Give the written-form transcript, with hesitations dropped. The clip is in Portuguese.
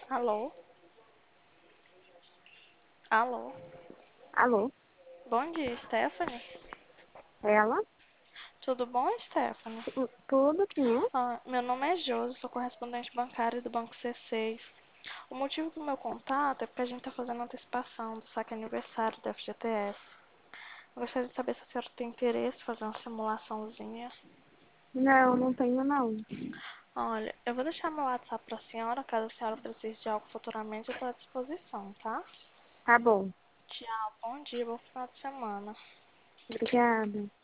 Alô? Alô? Alô? Bom dia, Stephanie. Ela? Tudo bom, Stephanie? Tudo, quem é? Meu nome é Josi, sou correspondente bancário do Banco C6. O motivo do meu contato é porque a gente está fazendo antecipação do saque aniversário do FGTS. Eu gostaria de saber se a senhora tem interesse em fazer uma simulaçãozinha. Não, não tenho não. Olha, eu vou deixar meu WhatsApp para a senhora, caso a senhora precise de algo futuramente, eu estou à disposição, tá? Tá bom. Tchau, bom dia, bom final de semana. Obrigada.